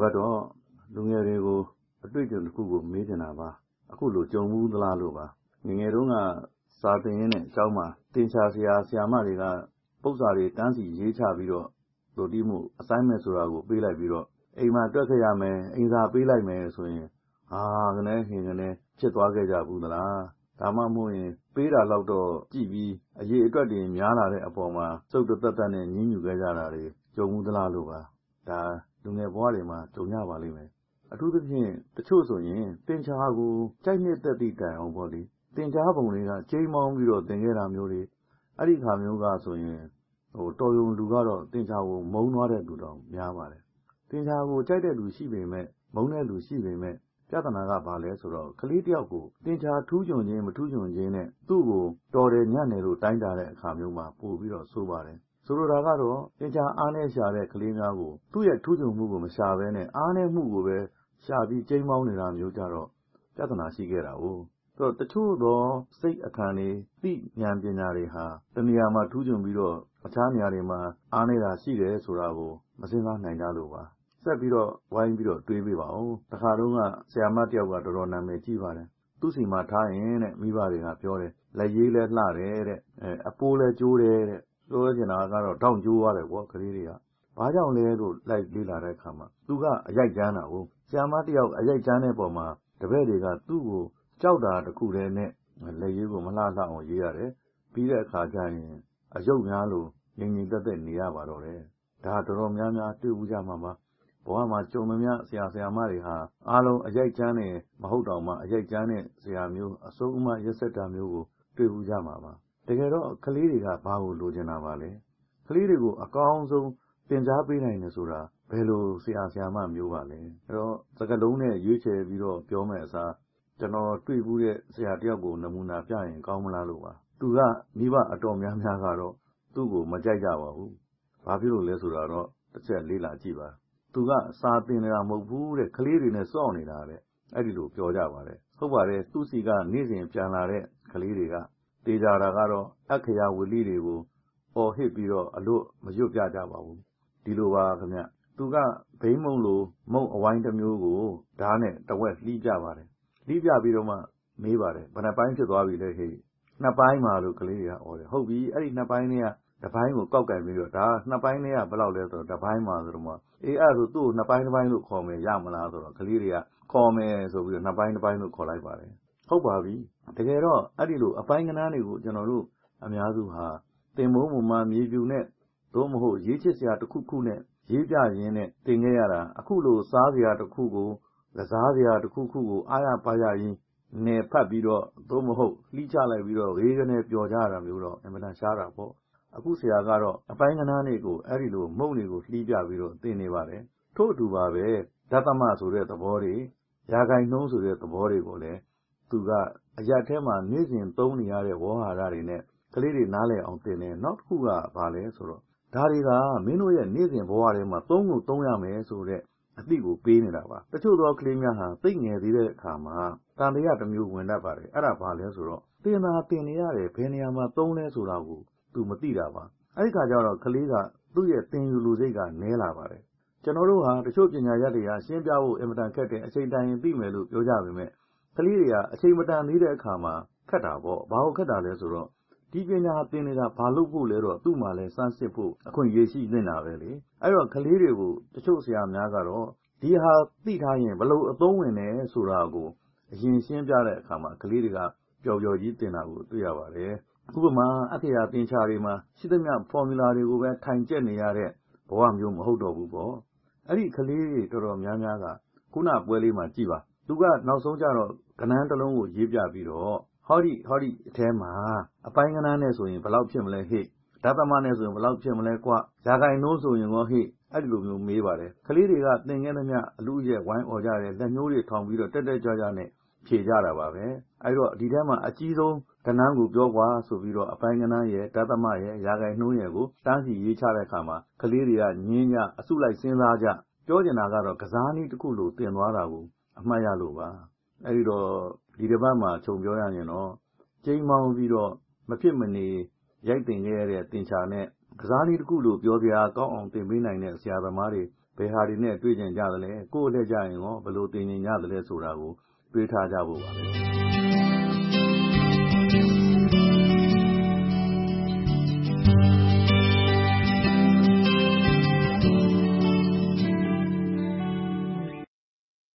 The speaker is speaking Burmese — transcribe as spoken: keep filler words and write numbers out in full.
ကတော့လူငယ်တွေကိုအတွေ့အကြုံတစ်ခုကိုမေးချင်တာပါအခုလိုကြုံမှုသလားလို့ပါငငယ်တုန်းကစာသင်ရင်းနဲ့အကြောင်းမှာတင်ချာဆရာဆရာမတွေကပုဒ်စာတွေတန်းစီရေးချပြီးတော့တို့တိမှု assignment ဆိုတာကိုပေးလိုက်ပြီးတော့အိမ်မှာတွက်ခဲ့ရမယ်အိမ်စာပေးလိုက်မယ်ဆိုရင်ဟာကနေဟင်ကနေဖြစ်သွားခဲ့ကြဘူးသလားဒါမှမဟုတ်ရင်ပေးတာတော့ကြည့်ပြီးအရေးအတွက်တွေများလာတဲ့အပေါ်မှာစုပ်သက်သက်နဲ့ညှဉ်းညူခဲ့ကြတာတွေကြုံမှုသလားလို့ပါဒါလူငယ်ဘဝတွေမှာကြုံရပါလိမ့်မယ်အထူးသဖြင့်တချို့ဆိုရင်တင်ချာကိုကြိုက်နှစ်သက်သည့်တိုင်အောင်ပေါ့လေတင်ချာပုံတွေကကျိမ်းမောင်းပြီးတော့သင်ခဲ့တာမျိုးတွေအဲ့ဒီခါမျိုးကဆိုရင်ဟိုတော်ရုံလူကတော့တင်ချာကိုမုန်းသွားတဲ့လူတော်များပါတယ်တင်ချာကိုကြိုက်တဲ့လူရှိပေမဲ့မုန်းတဲ့လူရှိပေမဲ့ပြဿနာကဘာလဲဆိုတော့ကလေးတယောက်ကိုတင်ချာထူးချွန်ခြင်းမထူးချွန်ခြင်းနဲ့သူ့ကိုတော်တယ်ညံ့တယ်လို့တိုင်းတာတဲ့အခါမျိုးမှာပို့ပြီးတော့ဆိုပါတယ်ဆိုလိုတာကတော့တင်ချာအားနဲ့ရှာတဲ့ကလေးများကိုသူ့ရဲ့ထူးချွန်မှုကိုမရှာဘဲနဲ့အားနဲ့မှုကိုပဲရှာပြီးကျိမ်းမောင်းနေတာမျိုးကြတော့ပြဿနာရှိခဲ့တာ哦ဆိုတော့တချို့သောစိတ်အခမ်းတွေသိဉာဏ်ပညာတွေဟာတနေရာမှာထူးချွန်ပြီးတော့အခြားနေရာတွေမှာအားနေတာရှိတယ်ဆိုတာကိုမစဉ်းစားနိုင်ကြလို့ပါဆက်ပြီးတော့ဝိုင်းပြီးတော့တွေးပေးပါဦးတခါတုန်းကဆရာမတယောက်ကတော်တော်နာမည်ကြီးပါတယ်သူ့စီမှာထားရင်တဲ့မိဘတွေကပြောတယ်လက်ရေးလဲလှတယ်တဲ့အဲအပိုးလဲကျိုးတယ်တဲ့ပြောချင်တာကတော့တောင့်ကျိုးရတယ်ပေါ့ကလေးတွေကဘာကြောင့်လဲလို့လိုက်လေ့လာတဲ့အခါမှာသူကအရိုက်ကျမ်းတာကိုဆရာမတယောက်အရိုက်ကျမ်းတဲ့ပုံမှာတပည့်တွေကသူ့ကိုကြောက်တာတခုတည်းနဲ့လက်ရေးကိုမလှလှအောင်ရေးရတယ်ပြီးတဲ့အခါကျရင်အယုတ်များလို့ငြိမ်ငြိမ်သက်သက်နေရပါတော့တယ်ဒါတော်တော်များများတွေ့ဘူးကြမှာပါဘဝမှာကြုံမများဆရာဆရာမတွေဟာအားလုံးအရိုက်ကျမ်းတယ်မဟုတ်တော့မှအရိုက်ကျမ်းတဲ့ဆရာမျိုးအစိုးအမရက်ဆက်တာမျိုးကိုတွေ့ဘူးကြမှာပါတကယ်တော့ကလေးတွေကဘာကိုလိုချင်တာပါလဲကလေးတွေကိုအကောင်းဆုံးသင်ကြားပေးနိုင်တယ်ဆိုတာဘယ်လိုဆရာဆရာမမျိုးပါလဲအဲ့တော့စကားလုံးနဲ့ရွေးချယ်ပြီးတော့ပြောမယ်အစားကျွန်တော်တွေ့ဘူးတဲ့ဆရာတယောက်ကိုနမူနာပြရင်ကောင်းမလားလို့ပါသူကမိဘအတော်များများကတော့သူ့ကိုမကြိုက်ကြပါဘူးဘာဖြစ်လို့လဲဆိုတော့တစ်ချက်လေးလာကြည့်ပါသူကစာသင်နေတာမဟုတ်ဘူးတဲ့ကလေးတွေနဲ့စောင့်နေတာတဲ့အဲ့ဒီလိုပြောကြပါတယ်ဟုတ်ပါတယ်သူ့စီကနေ့စဉ်ပြန်လာတဲ့ကလေးတွေကတေးကြတာကတော့အခရာဝလီတွေကိုအော်ဟစ်ပြီးတော့အလို့မရွတ်ပြကြပါဘူးဒီလိုပါခင်ဗျသူကဘိန်းမုံလိုမုံအဝိုင်းတစ်မျိုးကိုဓာတ်နဲ့တဝက်လှီးပြပါတယ်လှီးပြပြီးတော့မှမေးပါတယ်ဘယ်နှပိုင်းဖြစ်သွားပြီလဲဟေ့နှစ်ပိုင်းပါလို့ကလေးတွေကအော်တယ်ဟုတ်ပြီအဲ့ဒီနှစ်ပိုင်းတွေကတစ်ပိုင်းကိုကောက်ကင်ပြီးတော့ဒါနှစ်ပိုင်းတွေကဘယ်လောက်လဲဆိုတော့တစ်ပိုင်းပါဆိုတော့မှအေးအဲ့ဒါဆိုသူ့ကိုနှစ်ပိုင်းတစ်ပိုင်းလို့ခေါ်မယ်ရမလားဆိုတော့ကလေးတွေကခေါ်မယ်ဆိုပြီးတော့နှစ်ပိုင်းတစ်ပိုင်းလို့ခေါ်လိုက်ပါတယ်ဟုတ်ပါပြီတကယ်တော့အဲ့ဒီလိုအပိုင်းကဏ္ဍတွေကိုကျွန်တော်တို့အများစုဟာသင်မိုးမူမှာမြေပြူနဲ့သို့မဟုတ်ရေးချစ်စရာတစ်ခုခုနဲ့ရေးပြရင်းနဲ့သင်ခဲ့ရတာအခုလိုစားစရာတစ်ခုကိုကစားစရာတစ်ခုခုကိုအားရပါရရင်နေဖတ်ပြီးတော့သို့မဟုတ်လှီးချလိုက်ပြီးတော့ရေးကနေပျော်ကြရတာမျိုးတော့အမှန်တန်ရှားတာပေါ့အခုဆရာကတော့အပိုင်းကဏ္ဍတွေကိုအဲ့ဒီလိုမုံတွေကိုလှီးပြပြီးတော့သင်နေပါတယ်ထို့အတူပါပဲဓသမဆိုတဲ့သဘောတွေရာဂိုင်နှုံးဆိုတဲ့သဘောတွေကိုလည်းသူကအရက်ထဲမှာနေ့စဉ်သုံးနေရတဲ့ဝေါ်ဟာရတွေနဲ့ကလေးတွေနားလည်အောင်သင်တယ်နောက်တစ်ခုကဘာလဲဆိုတော့ဒါတွေကမင်းတို့ရဲ့နေ့စဉ်ဘဝထဲမှာသုံးကိုသုံးရမယ်ဆိုတဲ့အသိကိုပေးနေတာပါတချို့သောကလေးများဟာသိငယ်သေးတဲ့အခါမှာတန်တရားတစ်မျိုးဝင်တတ်ပါတယ်အဲ့ဒါဘာလဲဆိုတော့သင်သာသင်နေရတယ်ဘယ်နေရာမှာသုံးလဲဆိုတာကိုသူမသိတာပါအဲ့ဒီခါကျတော့ကလေးကသူ့ရဲ့သင်ယူလူစိတ်ကနည်းလာပါတယ်ကျွန်တော်တို့ဟာတချို့ပညာရပ်တွေကရှင်းပြဖို့အင်မတန်ခက်တဲ့အချိန်တိုင်းသိမယ်လို့ပြောကြပေမဲ့ကလေးတွေကအချိန်မတန်သေးတဲ့အခါမှာခက်တာပေါ့ဘာလို့ခက်တာလဲဆိုတော့ဒီပညာသင်နေတာဘာလို့ဖို့လဲတော့သူ့မှာလဲစမ်းစစ်ဖို့အခွင့်အရေးရှိနေတာပဲလေအဲ့တော့ကလေးတွေကိုတချို့ဆရာများကတော့ဒီဟာသိထားရင်ဘလို့အသုံးဝင်တယ်ဆိုတာကိုအရင်ရှင်းပြတဲ့အခါမှာကလေးတွေကပျော်ပျော်ကြီးသင်တာကိုတွေ့ရပါတယ်ဥပမာအခရာသင်္ချာတွေမှာရှိသမျှ formula တွေကိုပဲထိုင်ကျက်နေရတဲ့ဘဝမျိုးမဟုတ်တော့ဘူးပေါ့အဲ့ဒီကလေးတွေတော်တော်များများကခုနပွဲလေးမှာကြည်ပါသူကနောက်ဆုံးကျတော့ကဏ္ဍတစ်လုံးကိုရေးပြပြီးတော့ဟောဒီဟောဒီအထဲမှာအပိုင်းကဏ္ဍနဲ့ဆိုရင်ဘယ်လောက်ဖြစ်မလဲဟဲ့ဓသမနဲ့ဆိုရင်ဘယ်လောက်ဖြစ်မလဲကွရာဂိုင်နှုံးဆိုရင်ရောဟဲ့အဲ့ဒီလိုမျိုးမေးပါတယ်ကလေးတွေကသင်ခဲ့သမျှအလူရဲ့ဝိုင်းអော်ကြတယ်လက်မျိုးတွေထောင်ပြီးတော့တက်တက်ကြွကြွနဲ့ဖြေကြတာပါပဲအဲ့တော့ဒီထဲမှာအကြီးဆုံးကဏ္ဍကိုပြောကွာဆိုပြီးတော့အပိုင်းကဏ္ဍရဲ့ဓသမရဲ့ရာဂိုင်နှုံးရဲ့ကိုတန်းစီရေးချတဲ့အခါမှာကလေးတွေကညင်းကြအစုလိုက်စဉ်းစားကြပြောချင်တာကတော့ကစားနည်းတစ်ခုလိုသင်သွားတာကိုအမှတ်ရလို့ပါအဲ့ဒီတော့ဒီတစ်ပတ်မှာခြုံပြောရရင်တော့ကျိန်းမောင်းပြီးတော့မဖြစ်မနေရိုက်တင်ခဲ့ရတဲ့သင်္ချာနဲ့ကစားနည်းတစ်ခုလိုပြောစရာကောင်းအောင်သင်ပေးနိုင်တဲ့ဆရာသမားတွေဘယ်ဟာတွေနဲ့တွေ့ကြုံကြသလဲကိုယ့်အလှည့်ကြရင်ရောဘယ်လိုသင်ကြင်ကြသလဲဆိုတာကိုတွေးထားကြဖို့ပါပဲ